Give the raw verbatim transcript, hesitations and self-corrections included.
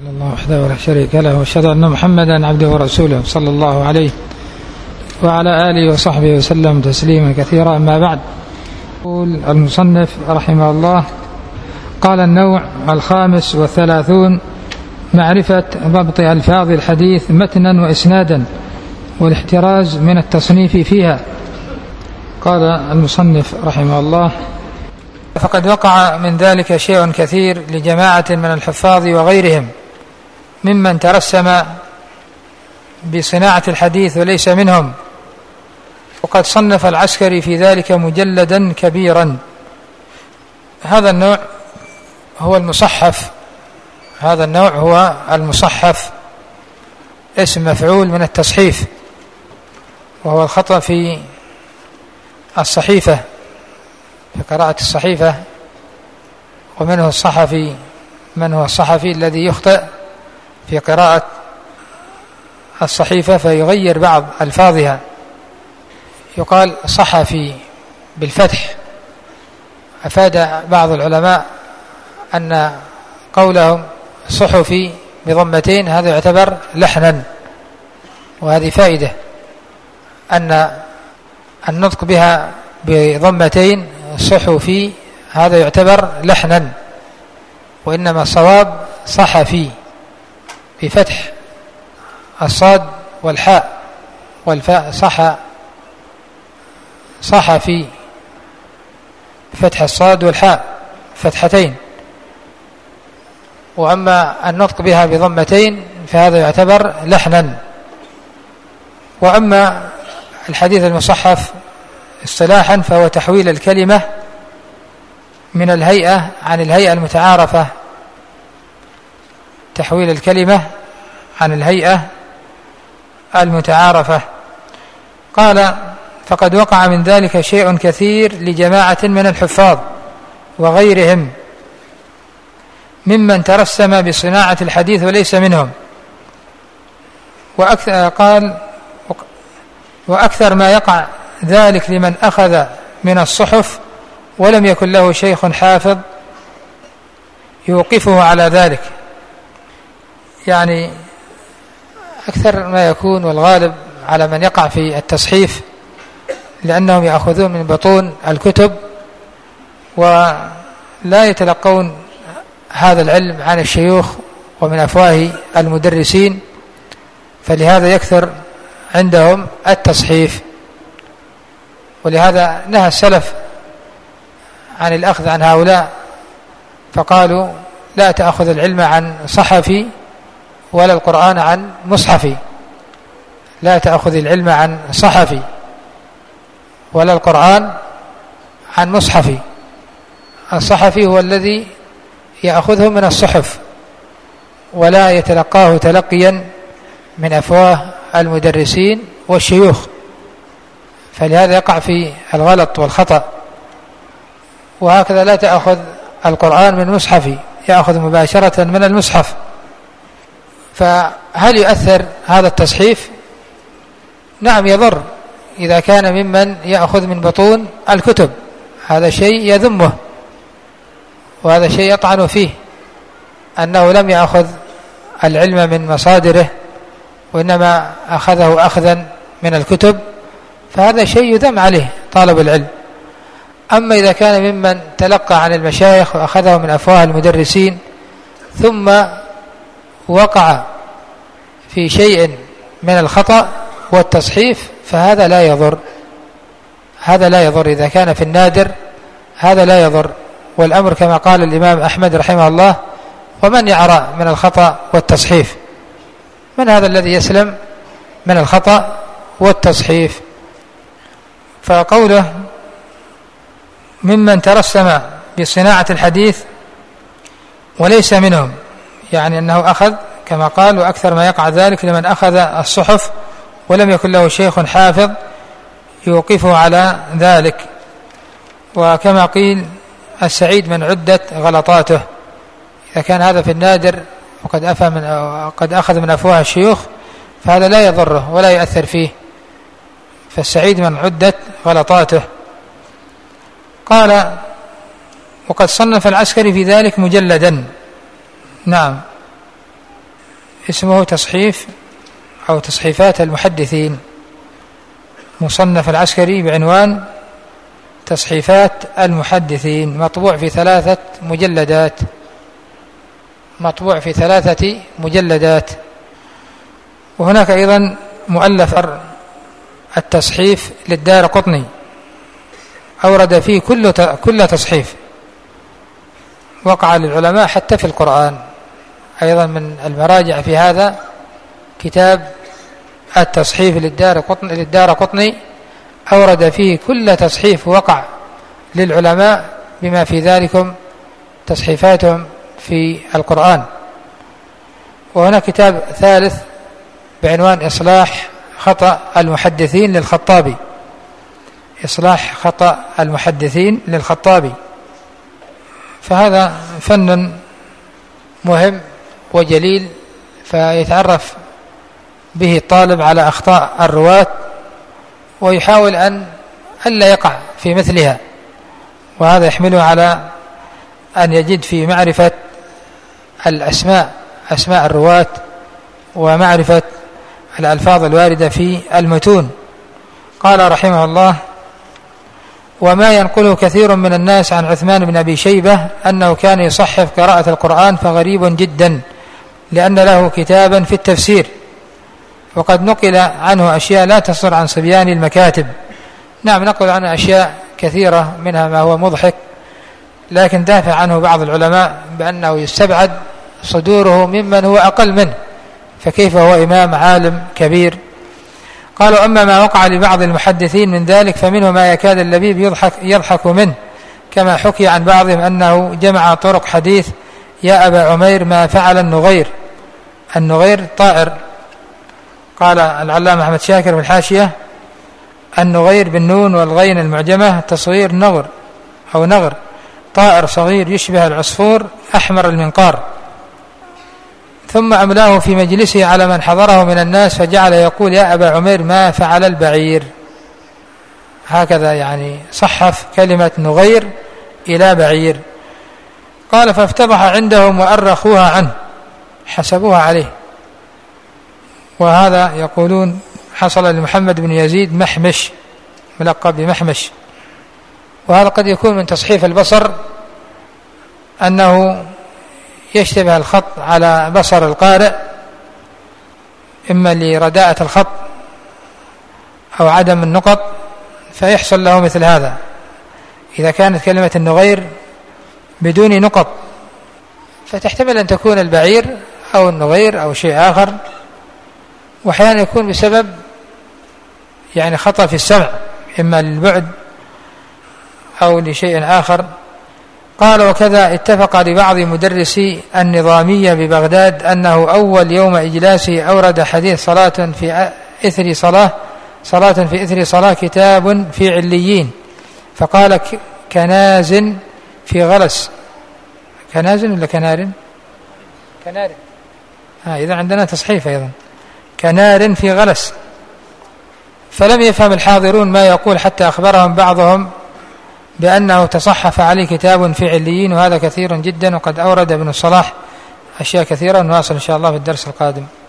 الله وحده ولا شريك له، واشهد ان محمدا عبده ورسوله صلى الله عليه وعلى اله وصحبه وسلم تسليما كثيرا. اما بعد، يقول المصنف رحمه الله: قال النوع الخامس والثلاثون: معرفة ضبط ألفاظ الحديث متنا وإسنادا والاحتراز من التصنيف فيها. قال المصنف رحمه الله: فقد وقع من ذلك شيء كثير لجماعة من الحفاظ وغيرهم ممن ترسم بصناعة الحديث وليس منهم، وقد صنف العسكري في ذلك مجلدا كبيرا. هذا النوع هو المصحف هذا النوع هو المصحف، اسم مفعول من التصحيف، وهو الخطأ في الصحيفة، في قراءة الصحيفة. ومنه الصحفي، من هو الصحفي الذي يخطئ في قراءة الصحيفة فيغير بعض ألفاظها، يقال صحفي بالفتح. أفاد بعض العلماء أن قولهم صحفي بضمتين هذا يعتبر لحنا، وهذه فائدة أن النطق بها بضمتين صحفي هذا يعتبر لحنا، وإنما الصواب صحفي بفتح الصاد والحاء والفاء، صح صحفي بفتح الصاد والحاء فتحتين. وأما النطق بها بضمتين فهذا يعتبر لحنا. وأما الحديث المصحف اصطلاحا فهو تحويل الكلمة من الهيئة عن الهيئة المتعارفة، تحويل الكلمة عن الهيئة المتعارفة. قال: فقد وقع من ذلك شيء كثير لجماعة من الحفاظ وغيرهم ممن ترسم بصناعة الحديث وليس منهم. وأكثر قال وأكثر ما يقع ذلك لمن أخذ من الصحف ولم يكن له شيخ حافظ يوقفه على ذلك. يعني أكثر ما يكون والغالب على من يقع في التصحيف لأنهم يأخذون من بطون الكتب ولا يتلقون هذا العلم عن الشيوخ ومن أفواه المدرسين، فلهذا يكثر عندهم التصحيف. ولهذا نهى السلف عن الأخذ عن هؤلاء، فقالوا: لا تأخذ العلم عن صحفي ولا القرآن عن مصحفي، لا تأخذ العلم عن صحفي ولا القرآن عن مصحفي. الصحفي هو الذي يأخذه من الصحف ولا يتلقاه تلقيا من أفواه المدرسين والشيوخ، فلهذا يقع في الغلط والخطأ. وهكذا لا تأخذ القرآن من مصحفي، يأخذ مباشرة من المصحف. فهل يؤثر هذا التصحيف؟ نعم يضر إذا كان ممن يأخذ من بطون الكتب، هذا شيء يذمه وهذا شيء يطعن فيه، أنه لم يأخذ العلم من مصادره وإنما أخذه أخذا من الكتب، فهذا شيء يذم عليه طالب العلم. أما إذا كان ممن تلقى عن المشايخ وأخذه من أفواه المدرسين ثم وقع في شيء من الخطأ والتصحيف فهذا لا يضر، هذا لا يضر إذا كان في النادر، هذا لا يضر. والأمر كما قال الإمام أحمد رحمه الله: ومن يعرى من الخطأ والتصحيف؟ من هذا الذي يسلم من الخطأ والتصحيف؟ فقوله ممن ترسم بصناعة الحديث وليس منهم، يعني أنه أخذ كما قال: وأكثر ما يقع ذلك لمن أخذ الصحف ولم يكن له شيخ حافظ يوقفه على ذلك. وكما قيل: السعيد من عدت غلطاته. إذا كان هذا في النادر وقد أفى من قد أخذ من أفواه الشيوخ فهذا لا يضره ولا يؤثر فيه، فالسعيد من عدت غلطاته. قال: وقد صنف العسكري في ذلك مجلدا. نعم، اسمه تصحيف أو تصحيفات المحدثين، مصنف العسكري بعنوان تصحيفات المحدثين، مطبوع في ثلاثة مجلدات مطبوع في ثلاثة مجلدات. وهناك أيضا مؤلف التصحيف للدارقطني، أورد فيه كل كل تصحيف وقع للعلماء حتى في القرآن. أيضا من المراجع في هذا كتاب التصحيف للدارقطني للدارقطني، أورد فيه كل تصحيف وقع للعلماء بما في ذلك تصحيفاتهم في القرآن. وهنا كتاب ثالث بعنوان إصلاح خطأ المحدثين للخطابي، إصلاح خطأ المحدثين للخطابي. فهذا فن مهم وجليل، فيتعرف به الطالب على أخطاء الرواة ويحاول أن ألا يقع في مثلها، وهذا يحمله على أن يجد في معرفة الأسماء أسماء الرواة ومعرفة الألفاظ الواردة في المتون. قال رحمه الله: وما ينقله كثير من الناس عن عثمان بن أبي شيبة أنه كان يصحف قراءة القرآن فغريب جدا، لأن له كتابا في التفسير، وقد نقل عنه أشياء لا تصدر عن صبيان المكاتب. نعم، نقل عنه أشياء كثيرة منها ما هو مضحك، لكن دافع عنه بعض العلماء بأنه يستبعد صدوره ممن هو أقل منه، فكيف هو إمام عالم كبير. قالوا: أما ما وقع لبعض المحدثين من ذلك فمنه ما يكاد اللبيب يضحك, يضحك منه، كما حكي عن بعضهم أنه جمع طرق حديث يا أبا عمير ما فعل النغير. النغير طائر. قال العلامة أحمد شاكر في الحاشية: النغير بالنون والغين المعجمة تصغير نغر أو نغر، طائر صغير يشبه العصفور أحمر المنقار. ثم أملاه في مجلسه على من حضره من الناس فجعل يقول يا أبا عمير ما فعل البعير. هكذا يعني صحف كلمة نغير إلى بعير. قال: فافتضح عندهم وأرخوها عنه، حسبوها عليه. وهذا يقولون حصل لمحمد بن يزيد محمش، ملقب بمحمش. وهذا قد يكون من تصحيف البصر، أنه يشتبه الخط على بصر القارئ، إما لرداءة الخط أو عدم النقط، فيحصل له مثل هذا إذا كانت كلمة النغير بدون نقط، فتحتمل أن تكون البعير أو النغير أو شيء آخر. وأحيانا يكون بسبب يعني خطأ في السمع، إما للبعد أو لشيء آخر. قال: وكذا اتفق لبعض مدرسي النظامية ببغداد أنه أول يوم إجلاسه أورد حديث صلاة في إثر صلاة صلاة في إثر صلاة كتاب في عليين، فقال كناز في غلس. كناز ولا كنار؟ كنار. ها إذا عندنا تصحيف أيضا، كنار في غلس. فلم يفهم الحاضرون ما يقول حتى أخبرهم بعضهم بأنه تصحف عليه كتاب في عليين، وهذا كثير جدا، وقد أورد ابن الصلاح أشياء كثيرة. نواصل إن شاء الله في الدرس القادم.